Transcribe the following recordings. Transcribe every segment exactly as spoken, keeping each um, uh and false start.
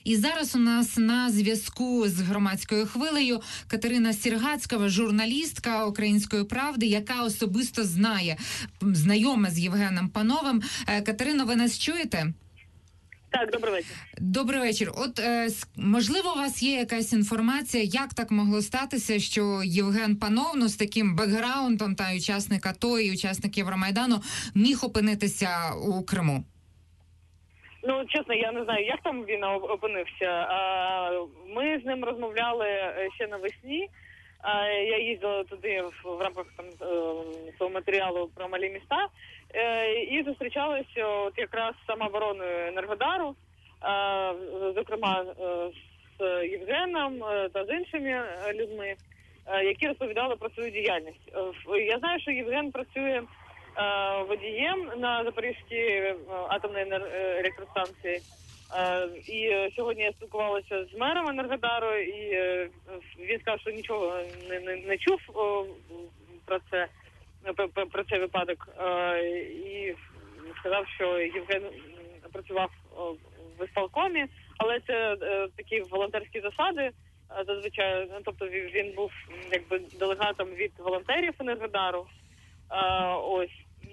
І зараз у нас на зв'язку з громадською хвилею Катерина Сіргацькова, журналістка «Української правди», яка особисто знає, знайома з Євгеном Пановим. Катерино, ви нас чуєте? Так, добрий вечір. Добрий вечір. От, е, можливо, у вас є якась інформація, як так могло статися, що Євген Панов, ну, з таким бекграундом, та учасник АТО і учасник Євромайдану, міг опинитися у Криму? Ну, чесно, я не знаю, як там він опинився. Ми з ним розмовляли ще навесні. Я їздила туди в рамках там свого матеріалу про малі міста і зустрічалися от якраз з самообороною Енергодару, зокрема з Євгеном та з іншими людьми, які розповідали про свою діяльність. Я знаю, що Євген працює водієм на Запорізькій атомній електростанції. І сьогодні я спілкувалася з мером Енергодару, і він сказав, що нічого не, не, не чув про це, про цей випадок. І сказав, що Євген працював в ісполкомі, але це такі волонтерські засади. Зазвичай, тобто він був якби делегатом від волонтерів Енергодару. Ось.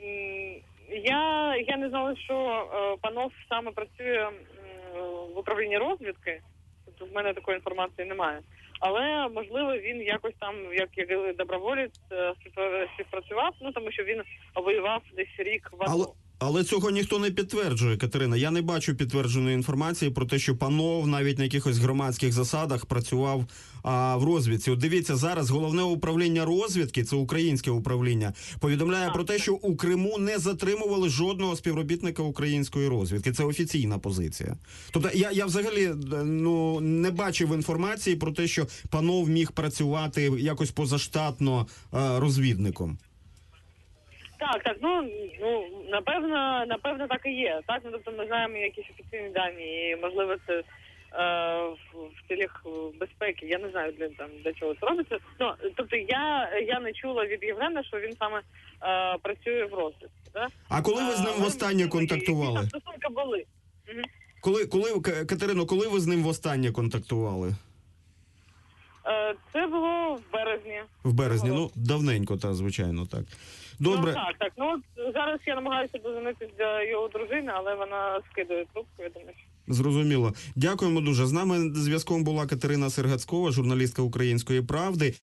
Я, я не знала, що Панов саме працює в управлінні розвідки, тобто в мене такої інформації немає. Але, можливо, він якось там, як, як доброволець, співпрацював, ну, тому що він воював десь рік в АТО. Але... Але цього ніхто не підтверджує, Катерина. Я не бачу підтвердженої інформації про те, що Панов навіть на якихось громадських засадах працював а, в розвідці. От дивіться, зараз головне управління розвідки, це українське управління, повідомляє а, про те, що у Криму не затримували жодного співробітника української розвідки. Це офіційна позиція. Тобто я, я взагалі ну, не бачив інформації про те, що Панов міг працювати якось позаштатно а, розвідником. Так, так, ну, ну, напевно, напевно, так і є. Так, ну, тобто ми знаємо якісь офіційні дані, і, можливо, це е, в, в цілях безпеки. Я не знаю, для, там, для чого це робиться. Ну, тобто я, я не чула від Євгена, що він саме е, працює в розвідці. Да? А коли ви з ним востаннє контактували? Які там стосунки були? Угу. Коли, коли, Катерино, коли ви з ним востаннє контактували? Це було в березні. В березні, ну, давненько, та, звичайно, так. Добре. Ну, так, так. Ну, зараз я намагаюся дозвонитися до його дружини, але вона скидає трубку, я думаю. Зрозуміло. Дякуємо дуже. З нами зв'язком була Катерина Сіргацькова, журналістка «Української правди».